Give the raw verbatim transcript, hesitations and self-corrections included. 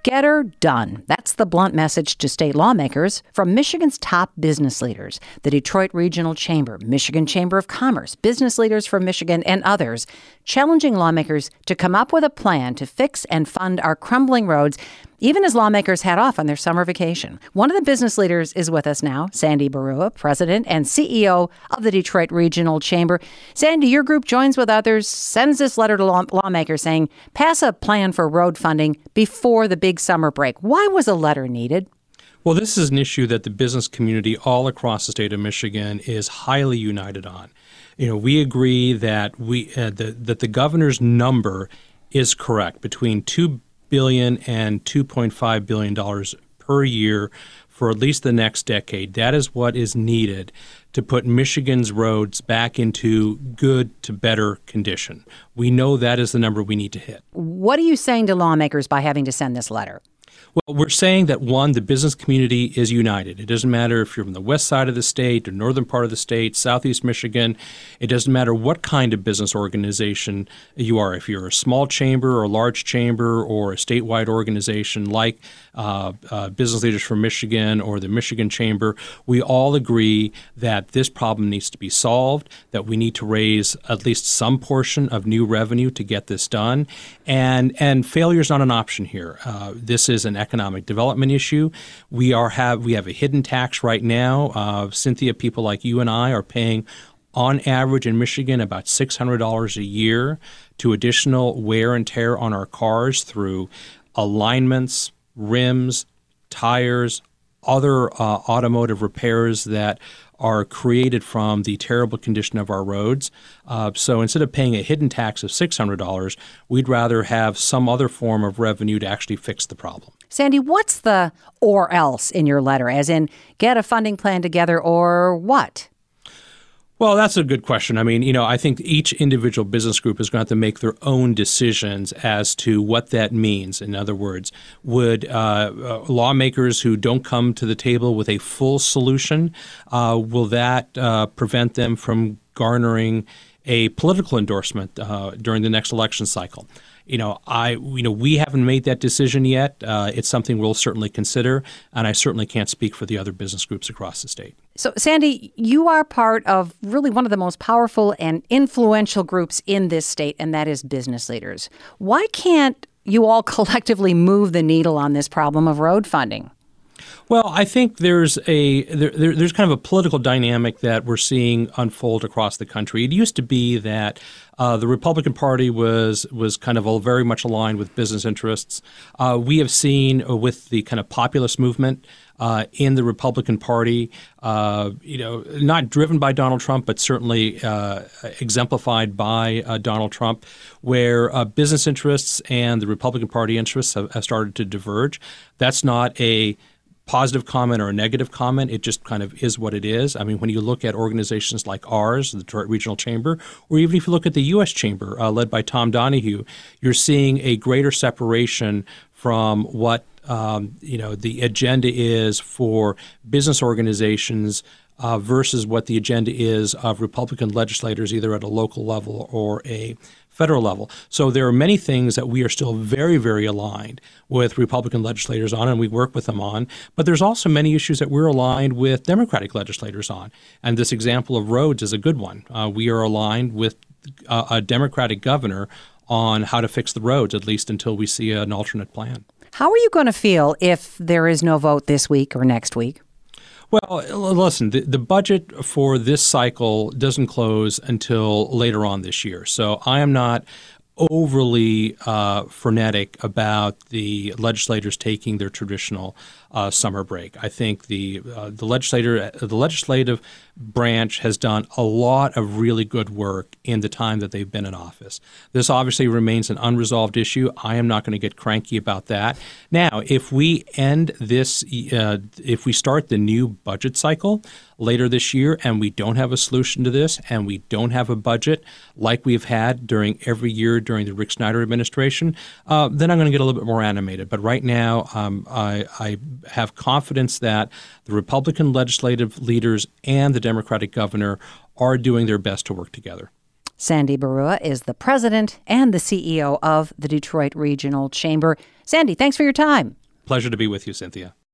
Get her done. That's the blunt message to state lawmakers from Michigan's top business leaders, the Detroit Regional Chamber, Michigan Chamber of Commerce, business leaders from Michigan, and others, challenging lawmakers to come up with a plan to fix and fund our crumbling roads, even as lawmakers head off on their summer vacation. One of the business leaders is with us now, Sandy Barua, President and C E O of the Detroit Regional Chamber. Sandy, your group joins with others, sends this letter to law- lawmakers saying, pass a plan for road funding before the big summer break. Why was a letter needed? Well, this is an issue that the business community all across the state of Michigan is highly united on. You know, we agree that we uh, the, that the governor's number is correct, between two billion dollars and two point five billion dollars per year for at least the next decade. That is what is needed to put Michigan's roads back into good to better condition. We know that is the number we need to hit. What are you saying to lawmakers by having to send this letter? Well, we're saying that, one, the business community is united. It doesn't matter if you're from the west side of the state or northern part of the state, southeast Michigan. It doesn't matter what kind of business organization you are. If you're a small chamber or a large chamber or a statewide organization like uh, uh, Business Leaders from Michigan or the Michigan Chamber, we all agree that this problem needs to be solved, that we need to raise at least some portion of new revenue to get this done. And, and failure is not an option here. Uh, this is an economic development issue. We are have we have a hidden tax right now. Uh, Cynthia, people like you and I are paying on average in Michigan about six hundred dollars a year to additional wear and tear on our cars through alignments, rims, tires, other uh, automotive repairs that are created from the terrible condition of our roads. Uh, so instead of paying a hidden tax of six hundred dollars, we'd rather have some other form of revenue to actually fix the problem. Sandy, what's the or else in your letter, as in get a funding plan together or what? Well, that's a good question. I mean, you know, I think each individual business group is going to have to make their own decisions as to what that means. In other words, would uh, uh, lawmakers who don't come to the table with a full solution, uh, will that uh, prevent them from garnering a political endorsement uh, during the next election cycle? You know, I, you know, we haven't made that decision yet. Uh, it's something we'll certainly consider, and I certainly can't speak for the other business groups across the state. So, Sandy, you are part of really one of the most powerful and influential groups in this state, and that is business leaders. Why can't you all collectively move the needle on this problem of road funding? Well, I think there's a there, there's kind of a political dynamic that we're seeing unfold across the country. It used to be that uh, the Republican Party was was kind of a, very much aligned with business interests. Uh, we have seen uh, with the kind of populist movement uh, in the Republican Party, uh, you know, not driven by Donald Trump, but certainly uh, exemplified by uh, Donald Trump, where uh, business interests and the Republican Party interests have, have started to diverge. That's not a positive comment or a negative comment. It just kind of is what it is. I mean, when you look at organizations like ours, the Detroit Regional Chamber, or even if you look at the U S Chamber uh, led by Tom Donahue, you're seeing a greater separation from what um, you know the agenda is for business organizations uh, versus what the agenda is of Republican legislators, either at a local level or a federal level. So there are many things that we are still very, very aligned with Republican legislators on, and we work with them on. But there's also many issues that we're aligned with Democratic legislators on. And this example of roads is a good one. Uh, we are aligned with uh, a Democratic governor on how to fix the roads, at least until we see an alternate plan. How are you going to feel if there is no vote this week or next week? Well, listen, the, the budget for this cycle doesn't close until later on this year. So I am not overly uh, frenetic about the legislators taking their traditional uh, summer break. I think the uh, the legislator the legislative branch has done a lot of really good work in the time that they've been in office. This obviously remains an unresolved issue. I am not going to get cranky about that. Now, if we end this, uh, if we start the new budget cycle later this year and we don't have a solution to this and we don't have a budget like we've had during every year during the Rick Snyder administration, uh, then I'm going to get a little bit more animated. But right now, um, I, I have confidence that the Republican legislative leaders and the Democratic governor are doing their best to work together. Sandy Barua is the president and the C E O of the Detroit Regional Chamber. Sandy, thanks for your time. Pleasure to be with you, Cynthia.